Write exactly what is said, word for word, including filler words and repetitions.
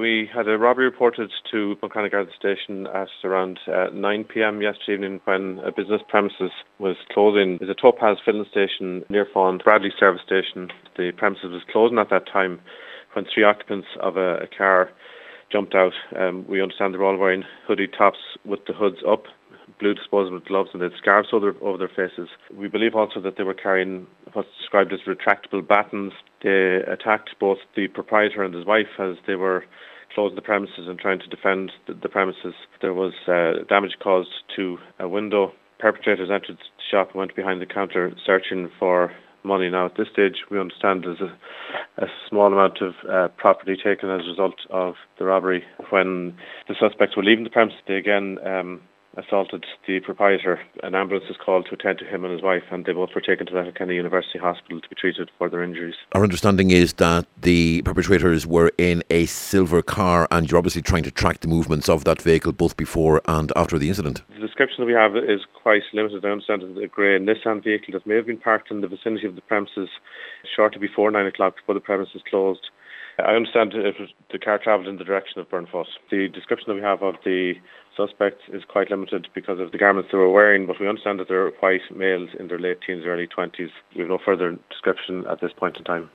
We had a robbery reported to Buncrana Garda Station at around uh, nine p.m. yesterday evening when a business premises was closing. There's a Topaz filling station near Fawn, Bradley service station. The premises was closing at that time when three occupants of a, a car jumped out. Um, we understand they're all wearing hoodie tops with the hoods up, blue disposable gloves, and they had scarves over, over their faces. We believe also that they were carrying what's described as retractable batons. They attacked both the proprietor and his wife as they were closing the premises and trying to defend the, the premises. There was uh, damage caused to a window. Perpetrators entered the shop and went behind the counter searching for money. Now, at this stage, we understand there's a, a small amount of uh, property taken as a result of the robbery. When the suspects were leaving the premises, they again um, assaulted the proprietor. An ambulance was called to attend to him and his wife, and they both were taken to Letterkenny University Hospital to be treated for their injuries. Our understanding is that the perpetrators were in a silver car, and you're obviously trying to track the movements of that vehicle both before and after the incident. The description that we have is quite limited. I understand it's a grey Nissan vehicle that may have been parked in the vicinity of the premises shortly before nine o'clock, before the premises closed. I understand it was, the car travelled in the direction of Burnfoss. The description that we have of the suspects is quite limited because of the garments they were wearing, but we understand that they're white males in their late teens, early twenties. We have no further description at this point in time.